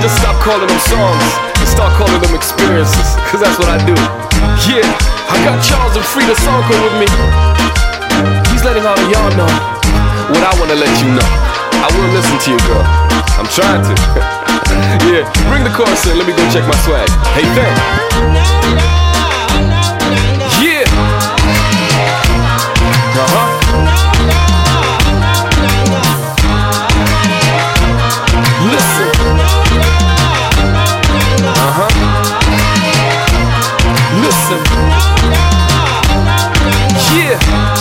just stop calling them songs and start calling them experiences, cause that's what I do. Yeah, I got Charles and Frida Sonko with me. He's letting all of y'all know what I wanna let you know. I will listen to you, girl. I'm trying to. Yeah, bring the chorus in, let me go check my swag. Hey, Ben. Yeah. Listen. Listen. Yeah.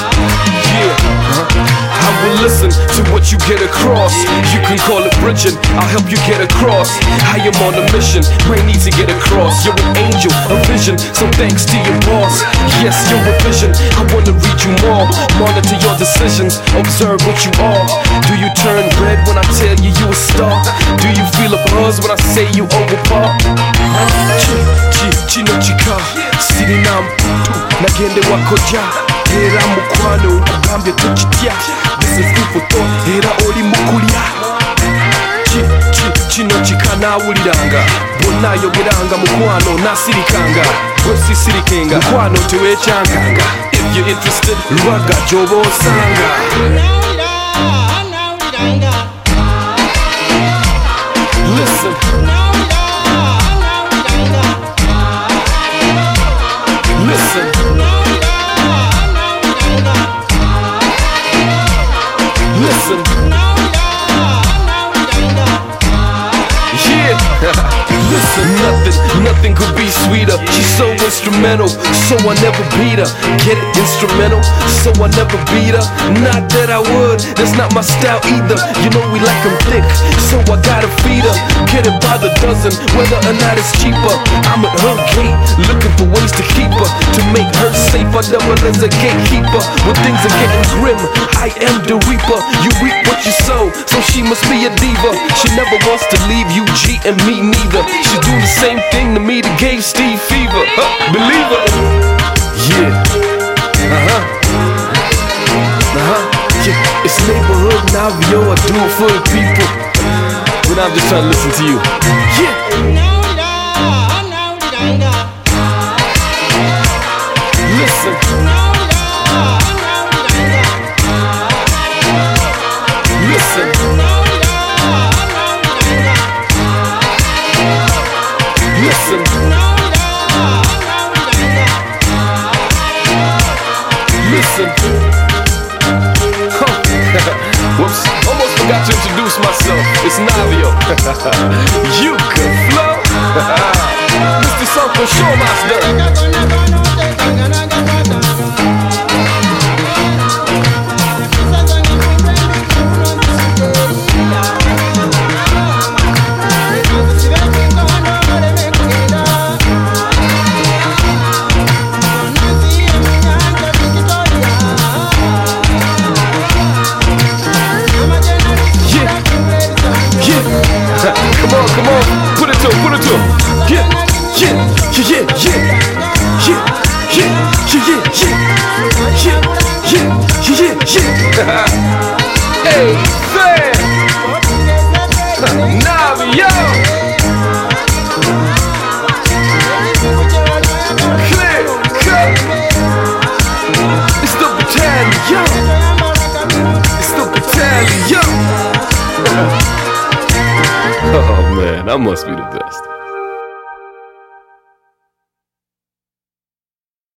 I will listen to what you get across. You can call it bridging, I'll help you get across. I am on a mission, might need to get across. You're an angel, a vision, so thanks to your boss. Yes, you're a vision, I wanna read you more. Monitor your decisions, observe what you are. Do you turn red when I tell you you a star? Do you feel a buzz when I say you over par? Chino chika, siri na mputu, nagende wakoja. Era mukwano nkugambye tukitya. This is food for thought, era oli mukulya. Kino kikanawuliranga, bonna ayogeranga mukwano nasirikanga. Gwe sisirikenga, mukwano tewekyanganga. If you're interested, lwaga gy'oba osanga. Listen. Listen. Listen. Yeah. Listen, nothing could be sweeter. She's so instrumental, so I never beat her. Get it? Instrumental, so I never beat her. Not that I would, that's not my style either. You know we like them thick, so I gotta feed her. Get it by the dozen, whether or not it's cheaper. I'm at her gate, looking for ways to keep her. To make her safe, I double as a gatekeeper. When things are getting grim, I am the reaper. You reap what you sow, so she must be a diva. She never wants to leave you, G, and me neither. She do the same thing to me that gave Steve fever. Believe her. Yeah. Yeah. It's neighborhood Navio, I do it for the people. But I'm just trying to listen to you. Yeah. Listen. Listen. Listen. Listen. Whoops, almost forgot to introduce myself. It's Navio. You can flow. Mr. Sonko Showmaster. Come on, put it to him. Yeah. Hey, Sam! Navio! Clear cut! It's the battalion! Oh man, I must be the best.